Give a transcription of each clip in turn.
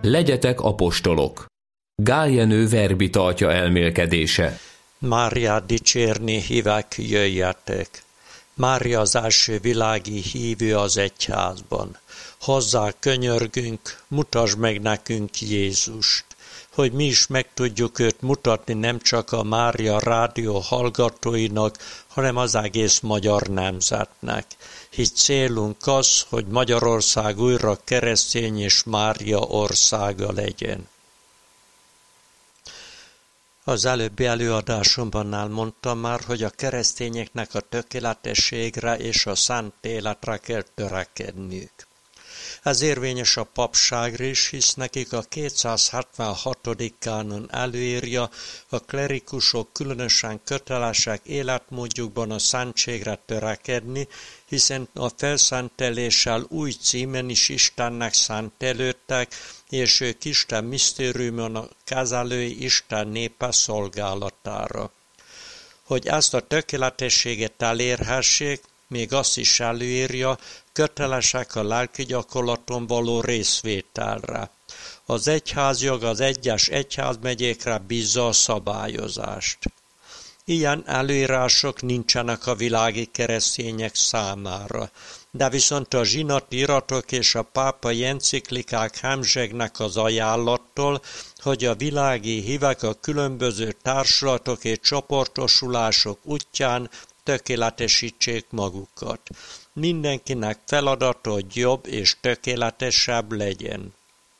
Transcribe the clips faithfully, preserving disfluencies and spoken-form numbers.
Legyetek apostolok. Gál Jenő verbitartja elmélkedése. Máriát dicsérni hívek, jöjjetek. Mária az első világi hívő az egyházban. Hozzá könyörgünk, mutasd meg nekünk Jézust, hogy mi is meg tudjuk őt mutatni nem csak a Mária rádió hallgatóinak, hanem az egész magyar nemzetnek. Hisz célunk az, hogy Magyarország újra keresztény és Mária országa legyen. Az előbbi előadásomban elmondtam már, hogy a keresztényeknek a tökéletességre és a szent életre kell törekedniük. Ez érvényes a papságra is, hisz nekik a kétszázhetvenhatodik kánon előírja, a klerikusok különösen kötelesek életmódjukban a szentségre törekedni, hiszen a felszenteléssel új címen is Istennek szentelődtek, és ők Isten misztériumon a kezelői Isten népe szolgálatára. Hogy ezt a tökéletességet elérhessék, még azt is előírja, kötelesek a lelki gyakorlaton való részvételre. Az egyházjog az egyes egyházmegyékre bízza a szabályozást. Ilyen előírások nincsenek a világi keresztények számára, de viszont a zsinati iratok és a pápai enciklikák hemzsegnek az ajánlattól, hogy a világi hívek a különböző társulatok és csoportosulások útján tökéletesítsék magukat. Mindenkinek feladata, hogy jobb és tökéletesebb legyen.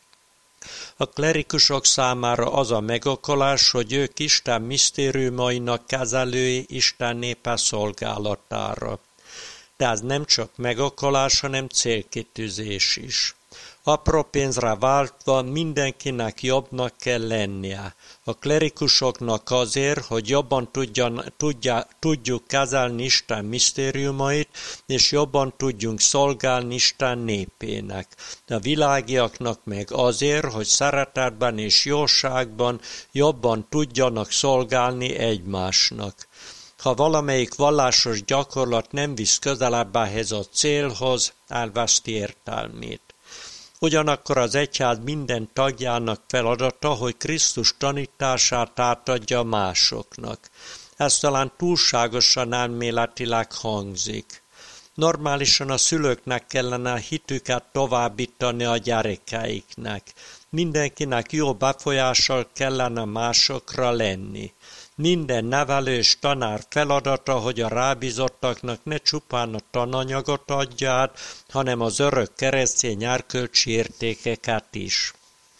A klerikusok számára az a megokolás, hogy ők Isten misztériumainak kezelői Isten népe szolgálatára. De ez nem csak megokolás, hanem célkitűzés is. Apró pénzre váltva mindenkinek jobbnak kell lennie. A klerikusoknak azért, hogy jobban tudjan, tudja, tudjuk kezelni Isten misztériumait, és jobban tudjunk szolgálni Isten népének. A világiaknak meg azért, hogy szeretetben és jóságban jobban tudjanak szolgálni egymásnak. Ha valamelyik vallásos gyakorlat nem visz közelebb ehhez a célhoz, elveszti értelmét. Ugyanakkor az egyház minden tagjának feladata, hogy Krisztus tanítását átadja másoknak. Ez talán túlságosan elméletileg hangzik. Normálisan a szülőknek kellene a hitüket továbbítani a gyerekeiknek. Mindenkinek jó befolyással kellene másokra lenni. Minden nevelő és tanár feladata, hogy a rábízottaknak ne csupán a tananyagot adja át, hanem az örök keresztény erkölcsi értékeket is.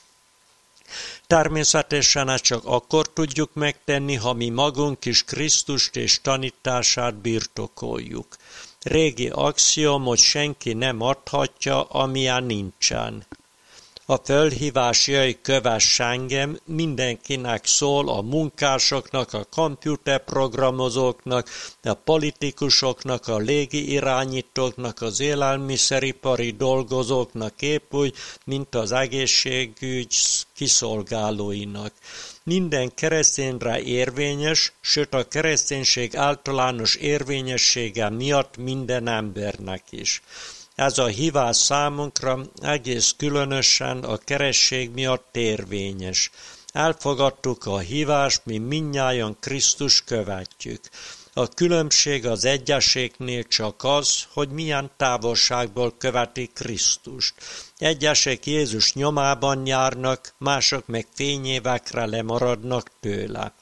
Természetesen ezt csak akkor tudjuk megtenni, ha mi magunk is Krisztust és tanítását birtokoljuk. Régi axiom, hogy senki nem adhatja, amilyen nincsen. A fölhívás jöjj, kövess engem mindenkinek szól, a munkásoknak, a komputerprogramozóknak, a politikusoknak, a légi irányítóknak, az élelmiszeripari dolgozóknak épp úgy, mint az egészségügy kiszolgálóinak. Minden keresztényre érvényes, sőt a kereszténység általános érvényessége miatt minden embernek is. Ez a hívás számunkra egész különösen a keresztség miatt érvényes. Elfogadtuk a hívást, mi mindnyájan Krisztus követjük. A különbség az egyeseknél csak az, hogy milyen távolságból követik Krisztust. Egyesek Jézus nyomában járnak, mások meg fényévekre lemaradnak tőle.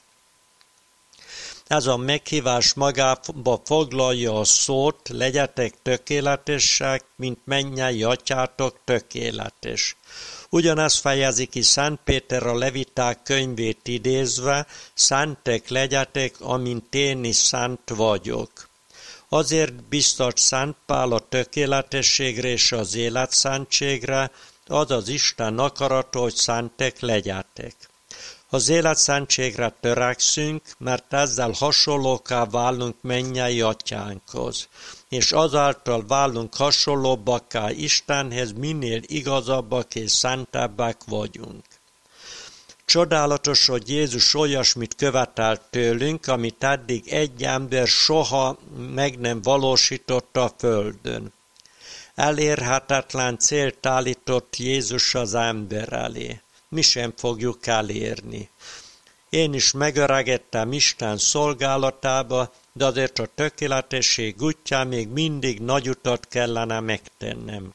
Ez a meghívás magába foglalja a szót, legyetek tökéletesek, mint mennyei atyátok tökéletes. Ugyanezt fejezi ki Szent Péter a Leviták könyvét idézve, szentek legyetek, amint én is szent vagyok. Azért biztos Szent Pál a tökéletességre és az életszentségre, az az Isten akarata, hogy szentek legyetek. Az életszentségre törekszünk, mert ezzel hasonlóká válunk mennyei atyánkhoz, és azáltal válunk hasonlóbbakká Istenhez, minél igazabbak és szentebbek vagyunk. Csodálatos, hogy Jézus olyasmit követelt tőlünk, amit eddig egy ember soha meg nem valósított a földön. elérhetetlen célt állított Jézus az ember elé. Mi sem fogjuk elérni. Én is megöregedtem Isten szolgálatába, de azért a tökéletesség útján még mindig nagy utat kellene megtennem.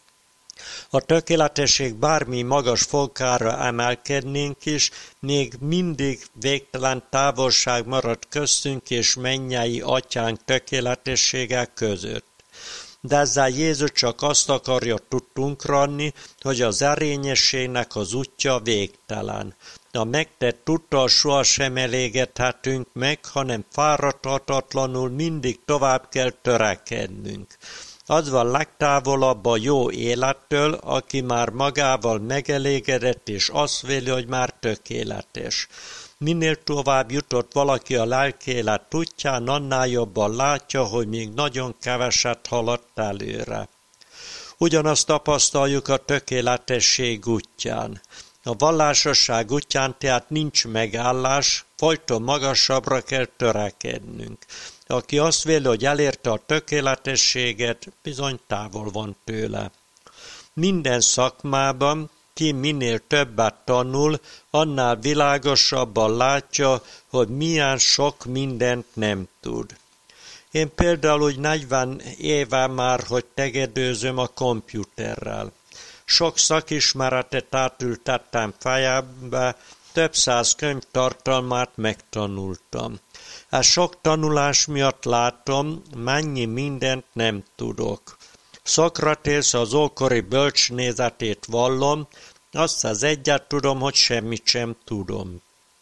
A tökéletesség bármi magas fokára emelkednénk is, még mindig végtelen távolság marad köztünk és mennyei atyánk tökéletessége között. De ezzel Jézus csak azt akarja tudtunkra adni, hogy az erényességnek az útja végtelen. A megtett úttal sohasem elégedhetünk meg, hanem fáradhatatlanul mindig tovább kell törekednünk. Az van legtávolabb a jó élettől, aki már magával megelégedett, és azt véli, hogy már tökéletes. Minél tovább jutott valaki a lelkélet útján, annál jobban látja, hogy még nagyon keveset haladt előre. Ugyanazt tapasztaljuk a tökéletesség útján. A vallásosság útján tehát nincs megállás, folyton magasabbra kell törekednünk. Aki azt véli, hogy elérte a tökéletességet, bizony távol van tőle. Minden szakmában, ki minél többet tanul, annál világosabban látja, hogy milyen sok mindent nem tud. Én például úgy negyven éve már, hogy tegedőzöm a kompjúterrel. Sok szakismeretet átültettem fejembe, több száz könyv tartalmát megtanultam. Ez sok tanulás miatt látom, mennyi mindent nem tudok. Szokratész az ókori bölcsnézetét vallom, azt az egyet tudom, hogy semmit sem tudom.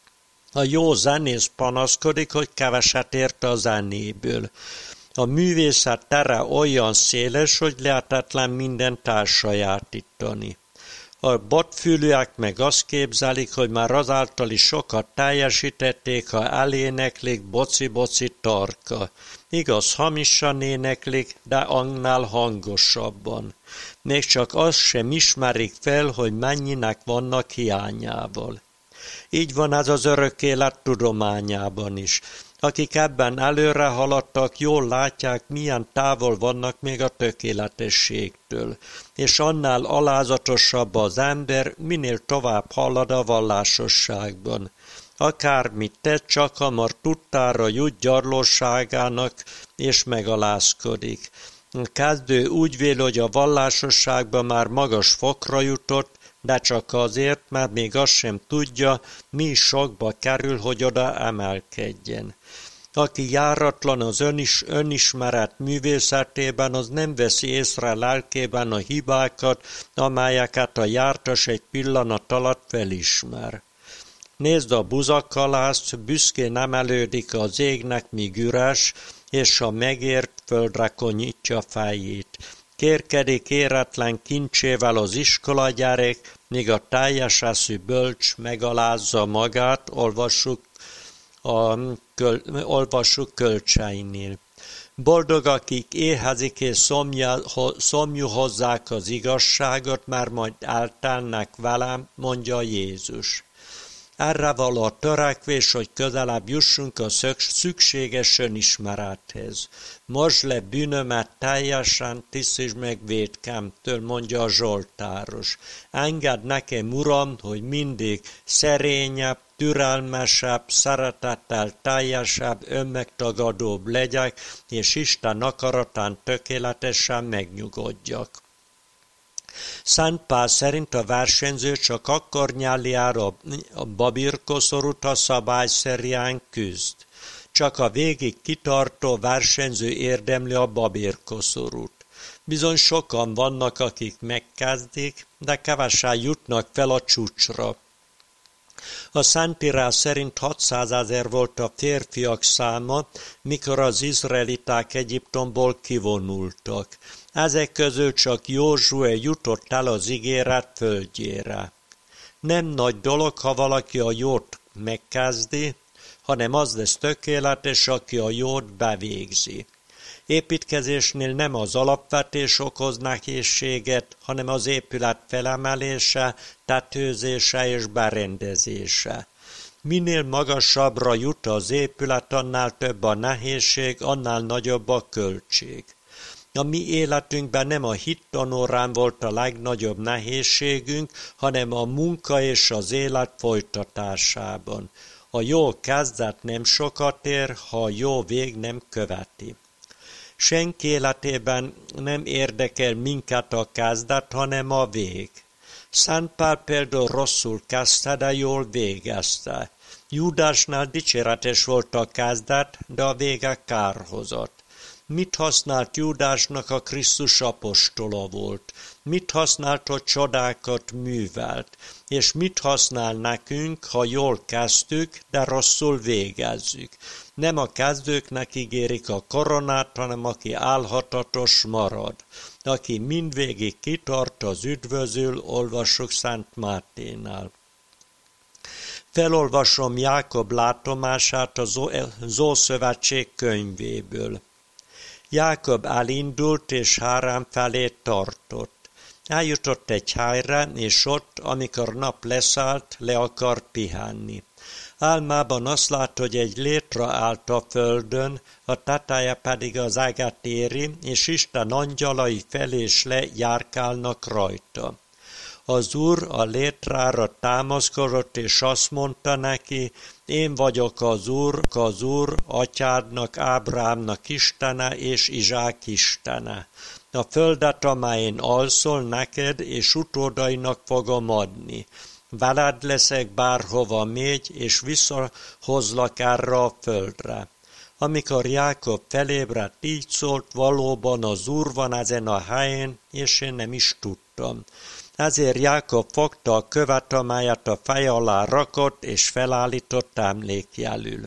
A jó zenész panaszkodik, hogy keveset ért a zenéből. A művészet tere olyan széles, hogy lehetetlen mindent elsajátítani. A botfülűek meg azt képzelik, hogy már azáltal is sokat teljesítették, ha eléneklik boci-boci tarka. Igaz, hamisan éneklik, de annál hangosabban. Még csak azt sem ismerik fel, hogy mennyinek vannak hiányával. Így van ez az örök élet tudományában is. Akik ebben előre haladtak, jól látják, milyen távol vannak még a tökéletességtől, és annál alázatosabb az ember, minél tovább halad a vallásosságban. Akármit tett, csak hamar tudtára jut gyarlóságának, és megalázkodik. A kezdő úgy véli, hogy a vallásosságban már magas fokra jutott, de csak azért, mert még azt sem tudja, mi is sokba kerül, hogy oda emelkedjen. Aki járatlan az önis, önismeret művészetében, az nem veszi észre lelkében a hibákat, amelyeket a jártas egy pillanat alatt felismer. Nézd a buzakalászt, büszkén emelődik az égnek, míg üres, és a megért földre konyítja fejét. Kérkedik éretlen kincsével az iskolagyerek, míg a teljes eszű bölcs megalázza magát, olvassuk, a, köl, olvassuk kölcseinél. Boldog, akik éhezik és szomja, szomjú hozzák az igazságot, már majd eltelnek velem, mondja Jézus. Erre való a törekvés, hogy közelebb jussunk a szükséges önismerethez. Mosd le bűnömet teljesen, tisztítsd meg vétkemtől, mondja a zsoltáros. Engedd nekem, Uram, hogy mindig szerényebb, türelmesebb, szeretettel teljesebb, önmegtagadóbb legyek, és Isten akaratán tökéletesen megnyugodjak. Szent Pál szerint a versenyző csak akkor nyeli el a babírkoszorút, ha szabályszerűen küzd. Csak a végig kitartó versenyző érdemli a babírkoszorút. Bizony sokan vannak, akik megkezdik, de kevesen jutnak fel a csúcsra. A Szentírás szerint hatszázezer volt a férfiak száma, mikor az izraeliták Egyiptomból kivonultak. Ezek közül csak Józsué jutott el az ígéret földjére. Nem nagy dolog, ha valaki a jót megkezdi, hanem az lesz tökéletes, aki a jót bevégzi. Építkezésnél nem az alapvetés okoz nehézséget, hanem az épület felemelése, tetőzése és berendezése. Minél magasabbra jut az épület, annál több a nehézség, annál nagyobb a költség. A mi életünkben nem a hittanórán volt a legnagyobb nehézségünk, hanem a munka és az élet folytatásában. A jó kezdet nem sokat ér, ha a jó vég nem követi. Senki életében nem érdekel minket a kezdet, hanem a vég. Szent Pál például rosszul kezdte, de jól végezte. Júdásnál dicséretes volt a kezdet, de a vége kárhozott. Mit használt Júdásnak, a Krisztus apostola volt? Mit használt, hogy csodákat művelt? És mit használ nekünk, ha jól kezdtük, de rosszul végezzük? Nem a kezdőknek ígérik a koronát, hanem aki álhatatos marad. Aki mindvégig kitart, az üdvözül, olvassuk Szent Máténál. Felolvasom Jákob látomását az Ószövetség könyvéből. Jákob elindult, és Hárán felé tartott. Eljutott egy helyre, és ott, amikor nap leszállt, le akart pihenni. Álmában azt lát, hogy egy létra állt a földön, a teteje pedig az eget éri, és Isten angyalai fel és le járkálnak rajta. Az Úr a létrára támaszkodott, és azt mondta neki, én vagyok az Úr, az Úr, atyádnak, Ábrahámnak Istene és Izsák Istene. A földet, amelyen alszol, neked és utódainak fogom adni. Veled leszek bárhova mégy, és visszahozlak erre a földre. Amikor Jákob felébredt, így szólt, valóban az Úr van ezen a helyen, és én nem is tudtam. Ezért Jákob fogta a követ, amelyet a feje alá rakott, és felállított emlékjelül.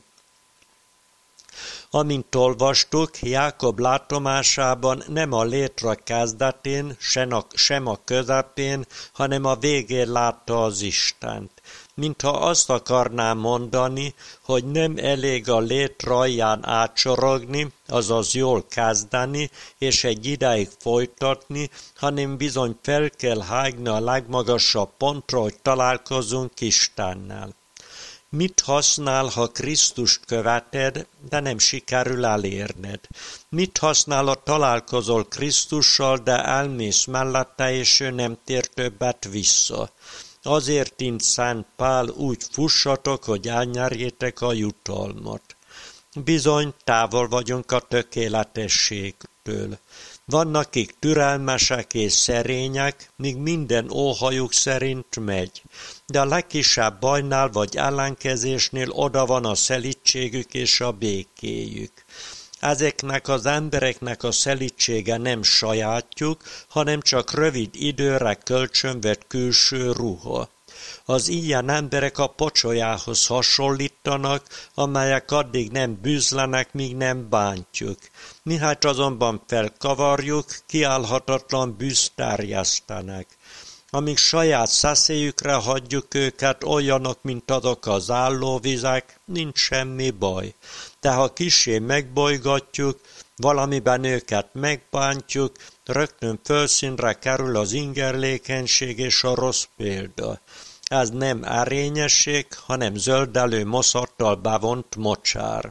Amint olvastuk, Jákob látomásában nem a létre kezdetén, sem a közepén, hanem a végén látta az Istent. Mintha azt akarná mondani, hogy nem elég a létre alján átsorogni, azaz jól kezdeni, és egy ideig folytatni, hanem bizony fel kell hágni a legmagasabb pontra, hogy találkozunk Istennel. Mit használ, ha Krisztust követed, de nem sikerül elérned? Mit használ, ha találkozol Krisztussal, de elmész mellette, és ő nem tér többet vissza? Azért, mint Szent Pál, úgy fussatok, hogy elnyerjétek a jutalmat. Bizony, távol vagyunk a tökéletességtől. Vannak, akik türelmesek és szerények, míg minden óhajuk szerint megy. De a legkisebb bajnál vagy ellenkezésnél oda van a szelídségük és a békéjük. Ezeknek az embereknek a szelídsége nem sajátjuk, hanem csak rövid időre kölcsönvett külső ruha. Az ilyen emberek a pocsolyához hasonlítanak, amelyek addig nem bűzlenek, míg nem bántjuk. Mihát azonban felkavarjuk, kiállhatatlan bűzt terjesztenek. Amíg saját szeszélyükre hagyjuk őket, olyanok, mint azok az állóvizek, nincs semmi baj. De ha kissé megbolygatjuk, valamiben őket megbántjuk, rögtön fölszínre kerül az ingerlékenység és a rossz példa. Ez nem erényesség, hanem zöldelő moszattal bevont mocsár.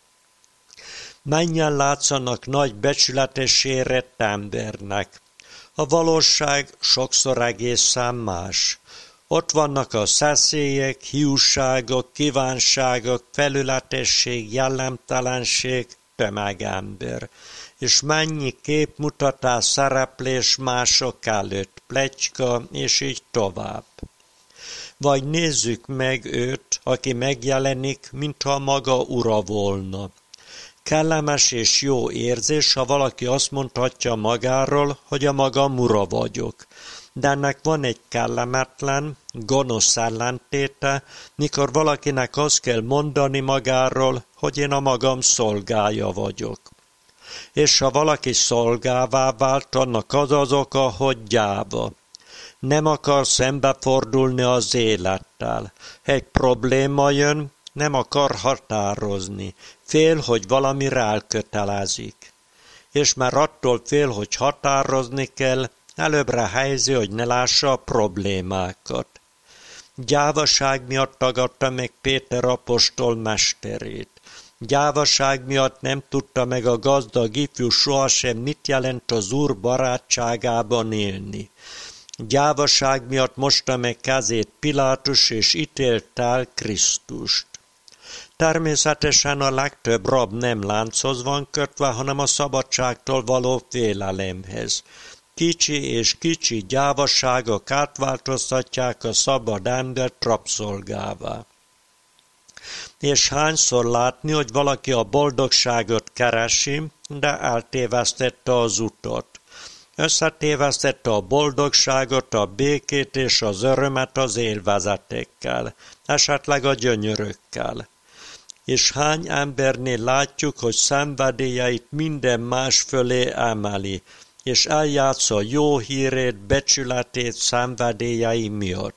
Mennyien látszanak nagy becsületes érett embernek. A valóság sokszor egészen más. Ott vannak a szeszélyek, hiúságok, kívánságok, felületesség, jellemtelenség, tömegember. És mennyi képmutatás, szereplés mások előtt, pletyka, és így tovább. Vagy nézzük meg őt, aki megjelenik, mintha maga ura volna. Kellemes és jó érzés, ha valaki azt mondhatja magáról, hogy a magam ura vagyok. De ennek van egy kellemetlen, gonosz ellentéte, mikor valakinek azt kell mondani magáról, hogy én a magam szolgája vagyok. És ha valaki szolgává vált, annak az az oka, hogy gyáva. Nem akar szembefordulni az élettel. Egy probléma jön, nem akar határozni. Fél, hogy valamire elkötelezik. És már attól fél, hogy határozni kell, előbbre helyzi, hogy ne lássa a problémákat. Gyávaság miatt tagadta meg Péter apostol mesterét. Gyávaság miatt nem tudta meg a gazdag ifjú sohasem, mit jelent az Úr barátságában élni. Gyávaság miatt mosta meg kezét Pilátus, és ítélt el Krisztust. Természetesen a legtöbb rab nem lánchoz van kötve, hanem a szabadságtól való félelemhez. Kicsi és kicsi gyávaságok átváltoztatják a szabad embert rabszolgává. És hányszor látni, hogy valaki a boldogságot keresi, de eltévesztette az utat. Összetévesztette a boldogságot, a békét és az örömet az élvezetekkel, esetleg a gyönyörökkel. És hány embernél látjuk, hogy szenvedélyeit minden más fölé emeli, és eljátsza jó hírét, becsületét szenvedélyei miatt.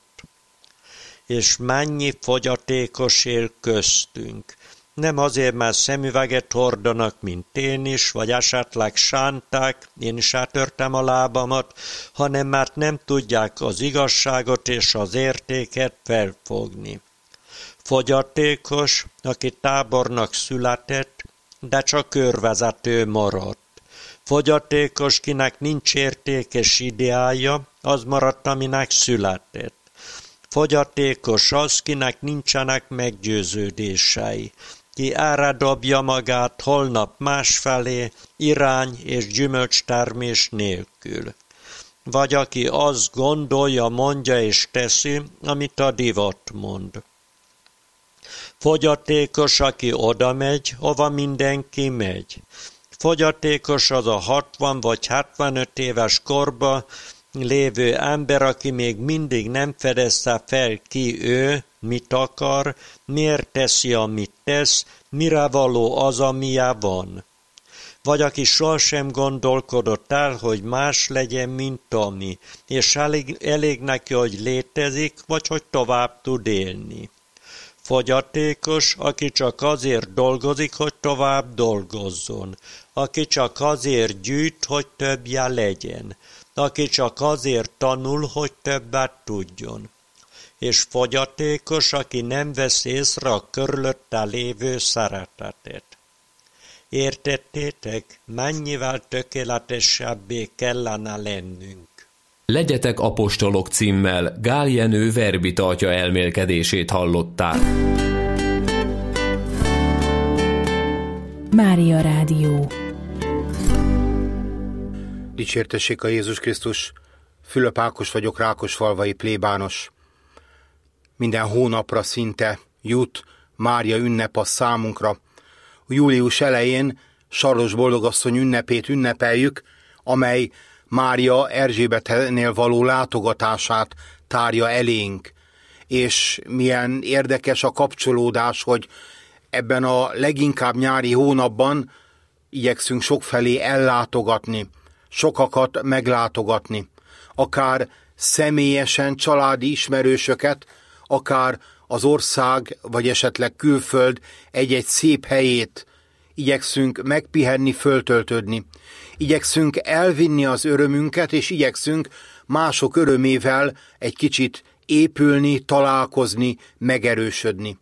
És mennyi fogyatékos él köztünk. Nem azért, mert szemüveget hordanak, mint én is, vagy esetleg sánták, én is átörtem a lábamat, hanem mert nem tudják az igazságot és az értéket felfogni. Fogyatékos, aki tábornak született, de csak körvezető maradt. Fogyatékos, kinek nincs értékes ideája, az maradt, aminek született. Fogyatékos az, kinek nincsenek meggyőződései, ki erre dobja magát holnap másfelé, irány és gyümölcstermés nélkül. Vagy aki azt gondolja, mondja és teszi, amit a divat mond. Fogyatékos, aki oda megy, hova mindenki megy. Fogyatékos az a hatvan vagy hetvenöt éves korba lévő ember, aki még mindig nem fedezte fel, ki ő, mit akar, miért teszi, amit tesz, mire való az, amilyen van. Vagy aki sohasem gondolkodott el, hogy más legyen, mint ami, és elég, elég neki, hogy létezik, vagy hogy tovább tud élni. Fogyatékos, aki csak azért dolgozik, hogy tovább dolgozzon, aki csak azért gyűjt, hogy többje legyen, aki csak azért tanul, hogy többet tudjon. És fogyatékos, aki nem vesz észre a körülötte lévő szeretetet. Értettétek, mennyivel tökéletesebbé kellene lennünk? Legyetek apostolok címmel Gál Jenő verbitartja elmélkedését hallották. Mária Rádió. Dicsértessék a Jézus Krisztus! Fülöp Ákos vagyok, Rákosfalvai plébános. Minden hónapra szinte jut Mária ünnep a számunkra. Július elején Sarlos Boldogasszony ünnepét ünnepeljük, amely Mária Erzsébetnél való látogatását tárja elénk. És milyen érdekes a kapcsolódás, hogy ebben a leginkább nyári hónapban igyekszünk sokfelé ellátogatni, sokakat meglátogatni, akár személyesen családi ismerősöket, akár az ország, vagy esetleg külföld egy-egy szép helyét igyekszünk megpihenni, föltöltödni. Igyekszünk elvinni az örömünket, és igyekszünk mások örömével egy kicsit épülni, találkozni, megerősödni.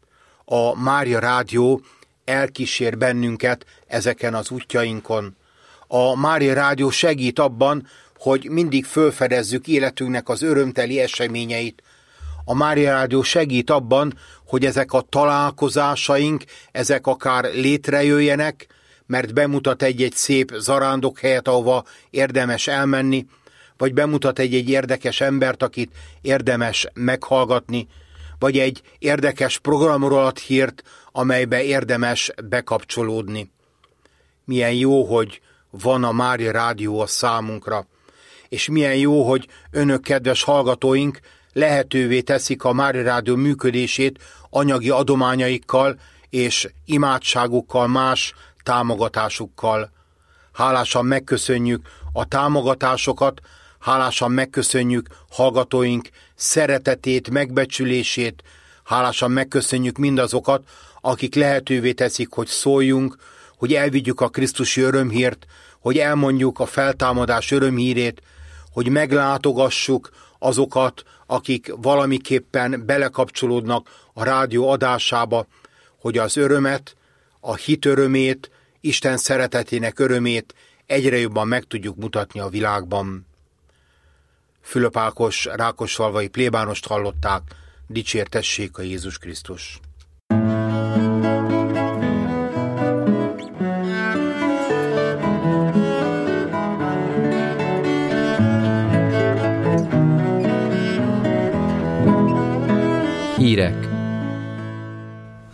A Mária Rádió elkísér bennünket ezeken az útjainkon. A Mária Rádió segít abban, hogy mindig fölfedezzük életünknek az örömteli eseményeit. A Mária Rádió segít abban, hogy ezek a találkozásaink, ezek akár létrejöjjenek, mert bemutat egy-egy szép zarándokhelyet, ahova érdemes elmenni, vagy bemutat egy-egy érdekes embert, akit érdemes meghallgatni, vagy egy érdekes programról ad hírt, amelybe érdemes bekapcsolódni. Milyen jó, hogy van a Mária Rádió a számunkra, és milyen jó, hogy önök, kedves hallgatóink, lehetővé teszik a Mária Rádió működését anyagi adományaikkal és imádságukkal, más támogatásukkal. Hálásan megköszönjük a támogatásokat, hálásan megköszönjük hallgatóink szeretetét, megbecsülését, hálásan megköszönjük mindazokat, akik lehetővé teszik, hogy szóljunk, hogy elvigyük a krisztusi örömhírt, hogy elmondjuk a feltámadás örömhírét, hogy meglátogassuk azokat, akik valamiképpen belekapcsolódnak a rádió adásába, hogy az örömet, a hit örömét, Isten szeretetének örömét egyre jobban meg tudjuk mutatni a világban. Fülöp Ákos rákosfalvai plébánost hallották, dicsértessék a Jézus Krisztus. Hírek